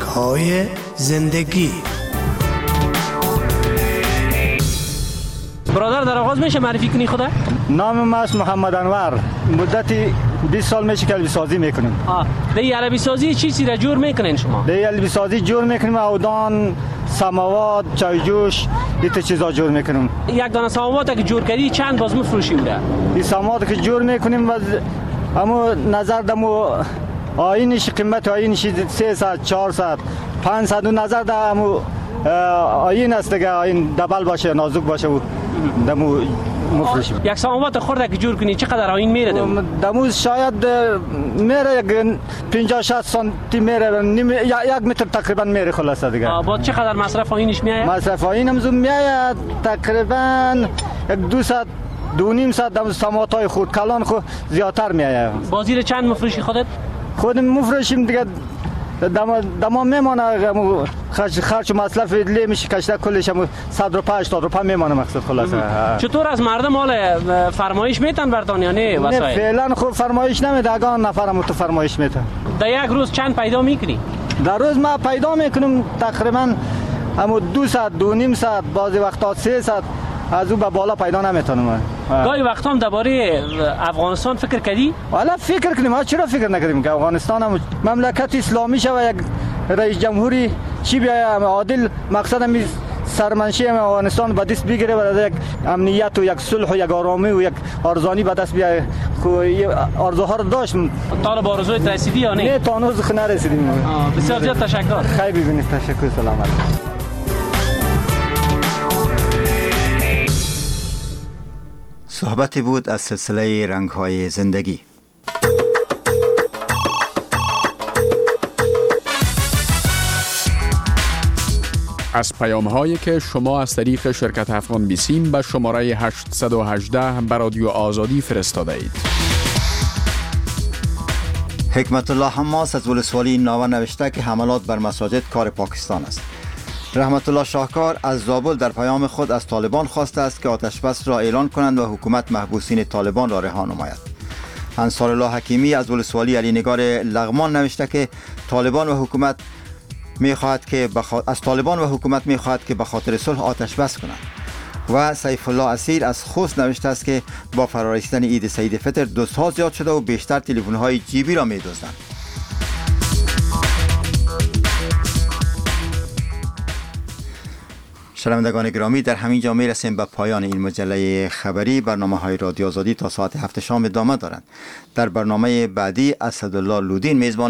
رنگ‌های زندگی. برادر در آغاز میشه معرفی کنی خدا؟ نامم است محمد انور. مدتی 20 سال میشه که علبی سازی میکنیم. دی علبی سازی چیزی را جور میکنین شما؟ دی علبی سازی جور میکنیم، اودان، سماوات، چای جوش، این چیزا جور میکنیم. یک دانه سماوات که جور کردی چند باز میفروشی اون را؟ این سماوات که جور میکنیم و اما نظر دمو آینش، قیمت آینش 300 400 500 و نظر دمو آین است دیگه، آین دبل باشه نازک باشه و دمو مفروشیم. یک سماوات خورده که جور کنی چقدر آین میره دمو شاید میره 50 60 سانتی میره، یک متر تقریبا میره خلاصه دیگه. با چقدر مصرف آینش میآید؟ مصرف آینم زوم میآید تقریبا 200 2.5 ساعت دم سماواتای خود کلان خود زیادتر میآید. بازی چند مفروشی خودت؟ خودم مفروشیم دیگه، دما میمانه خرج و مصرف لی میشه کشته کلش هم 100 روپیه 80 روپیه میمانه مقصد خلاصه. چطور از مردم حال فرمایش میتن بردان یا نه وسایل؟ نه فعلا خوب فرمایش نمیده، اگان نفرم تو فرمایش میده. در یک روز چند پیدا میکنی؟ در روز ما پیدا میکنم تقریبا همو 200 2.5 ساعت، بعضی وقتا 300 از اون به بالا پیدا نمیتونم. گاهی وقتا هم درباره افغانستان فکر کردی؟ والا فکر کنیم، ما چرا فکر نکردیم که افغانستان هم مملکت اسلامی شوه، یک رئیس جمهوری چی بیاید عادل، مقصد هم سرمنشی افغانستان به دست بگیره و یک امنیت و یک صلح و یک آرامی و یک ارزانی به دست بیاره. آرزوها رو داشت. طالب آرزویت رسیدی یا نه؟ نه تا هنوز نرسیدیم. بسیار زیاد تشکر. خیلی ببینید، تشکر، سلامت. صحبتی بود از سلسله رنگ‌های زندگی. از پیام‌هایی که شما از طریق شرکت افغان بیسیم به شماره 818 به رادیو آزادی فرستاده اید. حکمت الله حماس از ولسوالی ناوه نوشته که حملات بر مساجد کار پاکستان است. رحمت الله شاهکار از زابل در پیام خود از طالبان خواسته است که آتش بس را اعلان کنند و حکومت محبوسین طالبان را رها نماید. انصار الله حکیمی از ولسوالی علی نگار لغمان نوشته که طالبان و حکومت می‌خواهد که به خاطر صلح آتش بس کنند. و سیف الله اسیر از خوست نوشته است که با فرارسیدن عید سعید فطر دزدها زیاد شده و بیشتر تلفن‌های جیبی را می‌دزدند. شنوندگان گرامی، در همین جا میرسیم به پایان این مجله خبری. برنامه‌های رادیو آزادی تا ساعت 7 شام ادامه دارند. در برنامه بعدی اسدالله لودین میزبان